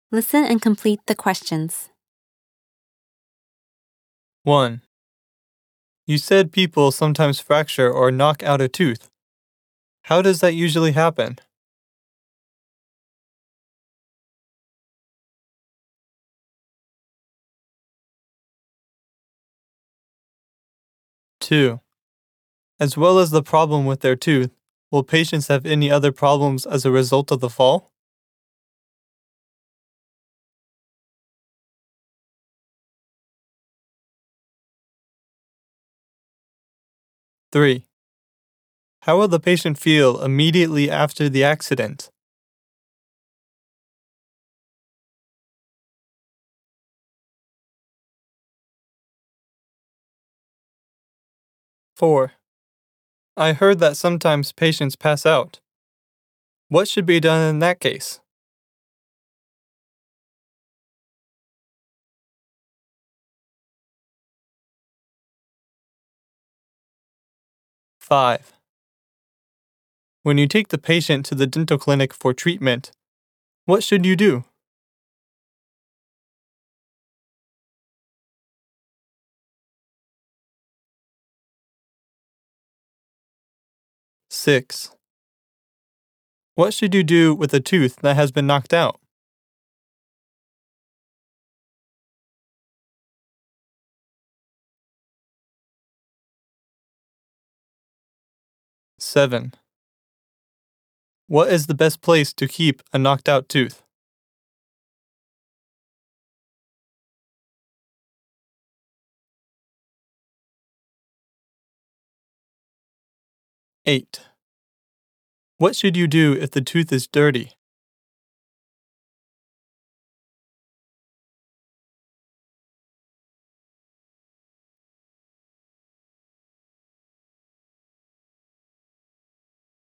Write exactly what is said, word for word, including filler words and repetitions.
Listen and complete the questions. one. You said people sometimes fracture or knock out a tooth. How does that usually happen? two. As well as the problem with their tooth, will patients have any other problems as a result of the fall? three. How will the patient feel immediately after the accident? four. I heard that sometimes patients pass out. What should be done in that case? five. When you take the patient to the dental clinic for treatment, what should you do? six. What should you do with a tooth that has been knocked out? seven. What is the best place to keep a knocked out tooth? eight. What should you do if the tooth is dirty?